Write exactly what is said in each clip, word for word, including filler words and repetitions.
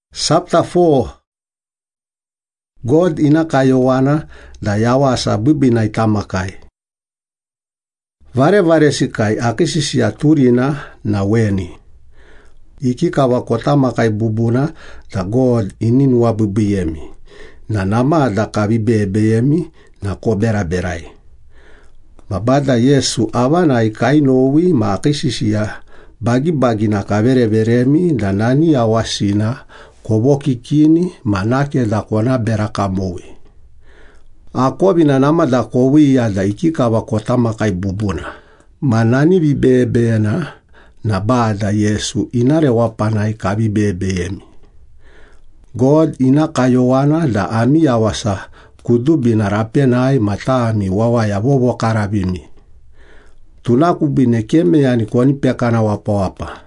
Chapter four. God ina kayowana da yawa sa bibi na itamakai. Vare vare sikai akisisi aturina na weni. Iki kawa kotamakai bubuna da God ininwa bibiyemi. Na nama da kabibebeyemi na kobera berai. Mabada Yesu awana ikainowi ma akisisi ya bagi bagi na kabere beremi da nani awasina koboki kini manake da kona beraka mowi. Akobi na nama da kowi ya da ikika wa kotama kai bubuna. Manani bibebeena na baada Yesu inare wapana ikabibebeyemi. God ina kayowana da ami ya wasa kudubi na rapenai mataami wawa ya bobo karabimi. Tunakubine keme yani kwani pekana wapa wapa.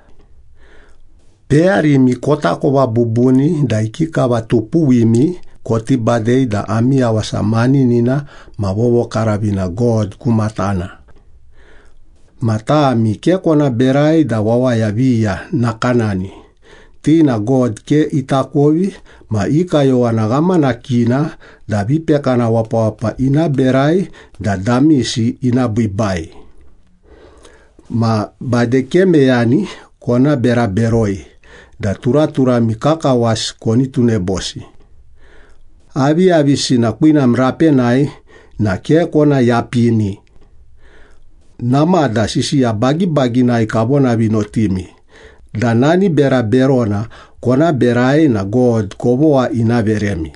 Peari mi kota ko wa bubuni da ikika wa tupu wimi koti badei da amia wa samani nina mabobo karabina God kumatana. Mata mi ke kona berai da wawa ya via na kanani. Tina God ke itakovi ma ika yo anagama na kina da bipeka na wapa wapa ina berai da damisi ina bibai. Ma badekeme yani kona bera beroi. Da tura tura mikaka was koni tunebosi. Abi abisi na kuina mrape nai na ke kona yapini. Nama da sisi ya bagi bagi na ikabona binotimi. Da nani bera berona kona berai na God koboa ina beremi.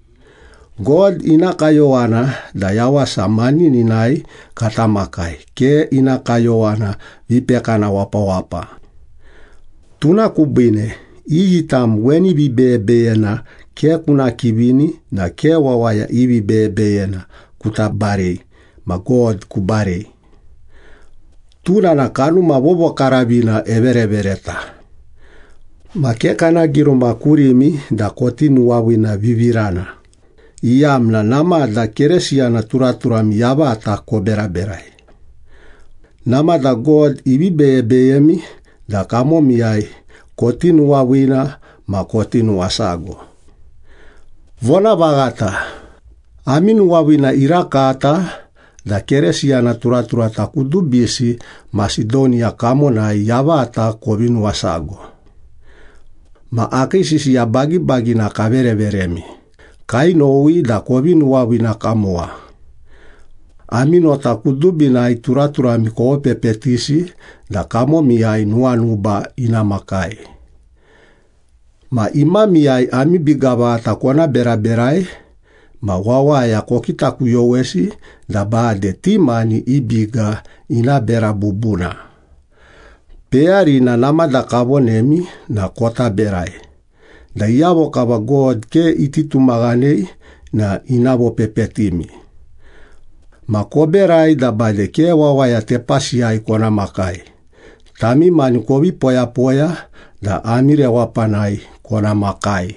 God ina kayowana da yawa samani ninai katamakai. Ke ina kayowana vipeka na wapa wapa. Tuna kubine, iyi tam weni bibebeena ke kuna kibini na ke wawaya ibi bebeena kutabare, ma God kubare. Tuna na kanu mabobo karabina everevereta. Ma ke kana giro makurimi da kotinu wawina vivirana. Iyam na nama da keresia na turatura miyaba ata kobera berai. Nama da God ibi bebeyemi da kamo miyai kotinu wawina ma kotinu wasago. Vona bagata, aminu wawina irakata da keresia na turatura takudubisi Macedonia kamo na yavata kovinu wasago. Ma akisisi ya bagi bagi na kavere veremi. Kainowi da kovinu wawina kamoa. Amino takudubi na ituratura miko pepetisi da kamo miyai nuanuba ina makai. Ma ima miyai ami bigaba takona beraberai ma wawa ya kokita kuyowesi da baade timani ibiga ina bera bubuna. Peari na nama da kabonemi na kota berai. Da yabo kaba God ke ititumaganei na inabo pepetimi. Makoberai da bade ke wawa ya tepasi ya ikona makai. Tami mani kobi poya poya da amire wapanai kona makai.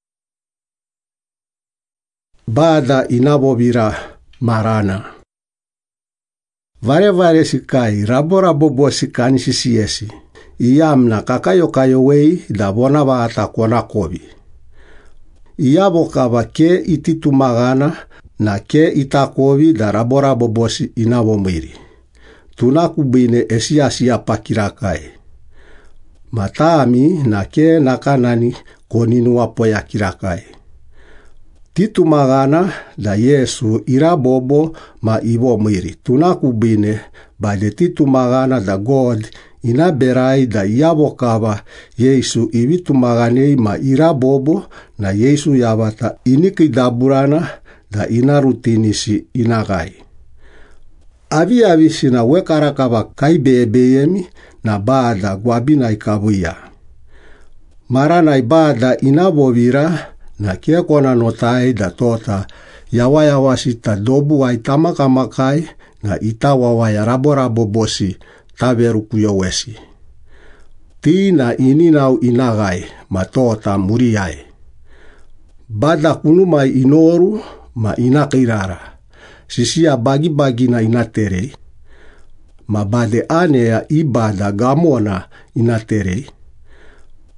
Bada inabobira marana. Vare vare sikai rabo rabo bo sikani sisiesi. Iyamna kakayo kayo wei da bona baata kona kobi. Iyabo kaba ke ititumagana na ke itakovi da rabora bobosi inabomiri. Tunakubine esiasia pakirakai. Matami na ke nakanani koninu wapoya kirakai. Titumagana da Yesu irabobo ma ibo miri. Tunakubine bade titumagana da God inaberai da yabokaba Yesu ibitumaganei ma irabobo na Yesu yabata inikidaburana da ina rutinisi inagai. Avi avi sina wekarakaba kaibebeyemi na baada gwabina ikabuya. Marana ibada inabovira na kiekona notai da tota yawa yawa sita dobu wa itamaka makai na itawa wa yarabora bobosi taveru kuyowesi. Tina ininau inagai matota muriai. Bada kunumai inoru ma inakirara. Sisia bagi bagi na inaterei. Ma bade ane ya ibada gamona inaterei.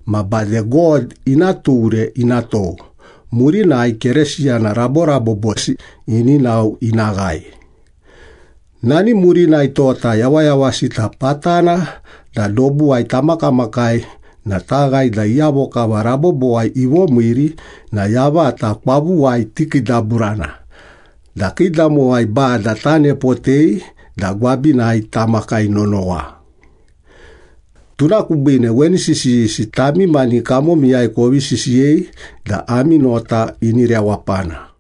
ma ba de God inature inato. Muri na ikeresia na rabo-rabo bosi ini nau inagai. Nani muri na itota yawa-yawa sita patana da dobu ai tamakamakai na tagai da iabo kawarabo boai iwo mwiri na yawa ata kwavu ai tikidaburana. Da kidamo ai ba da tane potei da gwabi na ai tamakai nonoa. Tunakubine weni sisi sitami mani kamo miyai kowi sisiei da ami nota ini rea wapana.